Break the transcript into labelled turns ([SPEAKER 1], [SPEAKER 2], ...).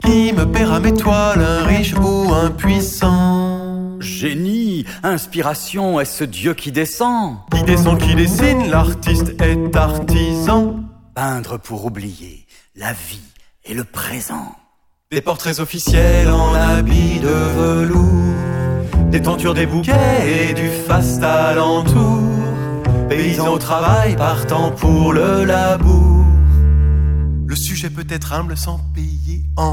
[SPEAKER 1] Qui me paiera mes toiles, un riche ou un puissant?
[SPEAKER 2] Génie, inspiration, est ce Dieu qui descend?
[SPEAKER 1] Qui descend, qui dessine, l'artiste est artisan.
[SPEAKER 2] Peindre pour oublier la vie et le présent.
[SPEAKER 1] Des portraits officiels en habits de velours, des tentures, des bouquets et du faste alentour. Paysans au travail partant pour le labour. Le sujet peut être humble sans payer en